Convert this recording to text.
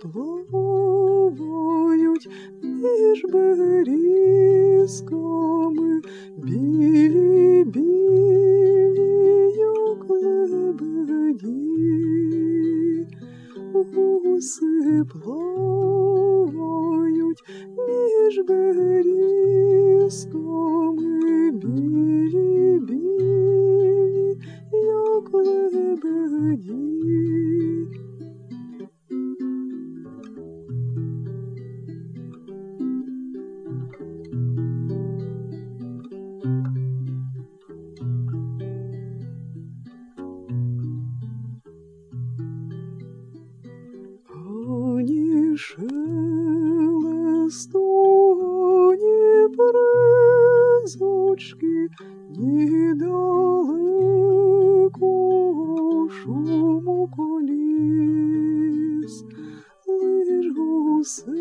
плавають між берізками, білі, білі, як лебеді. Гуси плавають між берізками, білі, білі, як лебеді. Ані шелесту, ані бризочки, ні далекого шуму коліс, лиш гусей